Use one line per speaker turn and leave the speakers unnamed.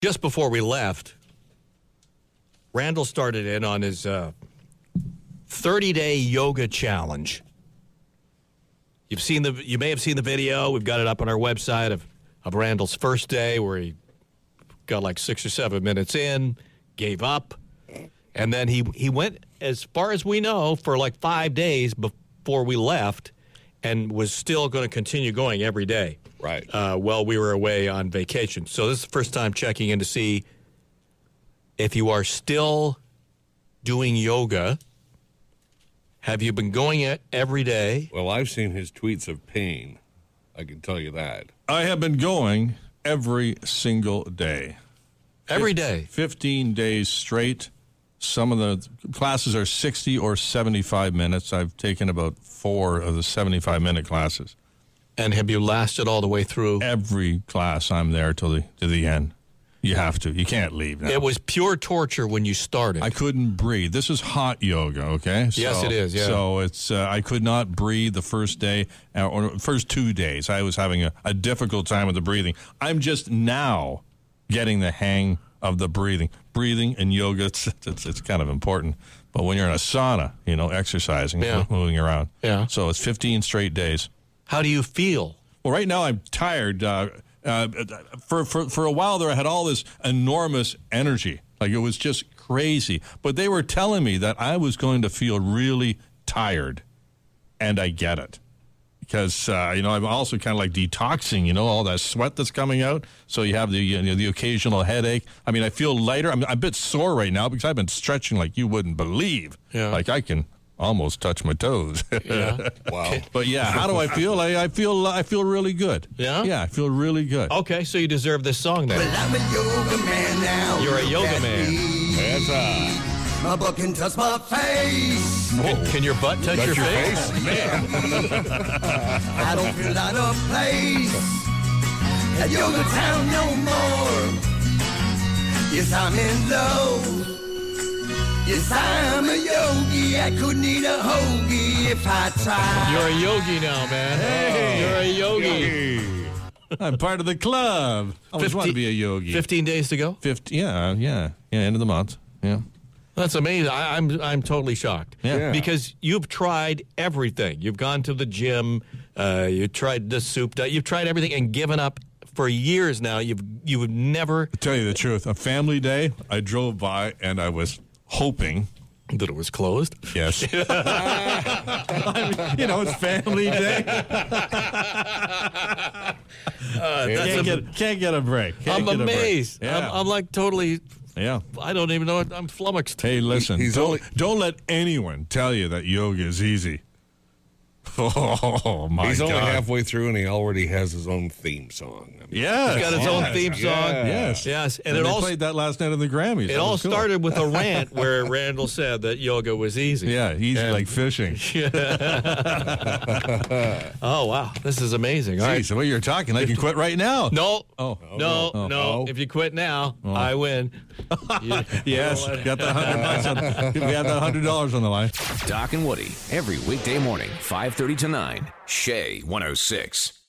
Just before we left, Randall started in on his 30-day yoga challenge. You may have seen the video. We've got it up on our website of Randall's first day where he got like 6 or 7 minutes in, gave up, and then he went, as far as we know, for like 5 days before we left and was still going to continue going every day.
Right.
While we were away on vacation. So this is the first time checking in to see if you are still doing yoga. Have you been going it every day?
Well, I've seen his tweets of pain. I can tell you that.
I have been going every single day.
Every day?
15 days straight. Some of the classes are 60 or 75 minutes. I've taken about 4 of the 75-minute classes.
And have you lasted all the way through?
Every class, I'm there to the end. You have to. You can't leave now.
It was pure torture when you started.
I couldn't breathe. This is hot yoga, okay?
Yes, it is, yeah.
So it's I could not breathe the first day, or first 2 days. I was having a difficult time with the breathing. I'm just now getting the hang of the breathing. Breathing and yoga, it's kind of important. But when you're in a sauna, exercising, moving around.
Yeah.
So it's 15 straight days.
How do you feel?
Well, right now I'm tired. For a while there, I had all this enormous energy. Like, it was just crazy. But they were telling me that I was going to feel really tired, and I get it. Because, I'm also kind of like detoxing, all that sweat that's coming out. So you have the occasional headache. I mean, I feel lighter. I'm a bit sore right now because I've been stretching like you wouldn't believe.
Yeah.
Like, I can almost touch my toes.
Yeah.
Wow.
But yeah, how do I feel? I feel really good.
Yeah?
Yeah, I feel really good.
Okay, so you deserve this song then.
Well, I'm a yoga man now.
You're a yoga man.
That's
My butt can touch my face.
Can your butt touch your face?
man.
I don't feel out of place at Yoga Town no more. Yes, I'm in love. Yes, I'm a yogi. I couldn't eat a hoagie if I tried.
You're a yogi now, man.
Hey.
You're a yogi.
I'm part of the club. I always want to be a yogi.
15 days to go?
50, yeah, end of the month. Yeah.
That's amazing. I'm totally shocked.
Yeah.
Because you've tried everything. You've gone to the gym. You tried the soup diet. You've tried everything and given up for years now. You've never.
To tell you the truth, a family day, I drove by and I was hoping
that it was closed.
Yes. It's family day. Can't get a break.
I'm amazed.
Yeah.
I'm like totally.
Yeah.
I don't even know. I'm flummoxed.
Hey, listen. Don't let anyone tell you that yoga is easy. Oh, my God.
He's only halfway through, and he already has his own theme song.
Yes.
He's got his own theme song.
Yes.
And
they played that last night on the Grammys.
It all started with a rant where Randall said that yoga was easy.
Yeah, easy like fishing.
Oh, wow. This is amazing. All right.
So what you're talking, I can quit right now.
No.
Oh.
No. If you quit now, I win.
Yes. Got that $100. We have that $100 on the line.
Doc and Woody, every weekday morning, 5:30 to 9. Shea 106.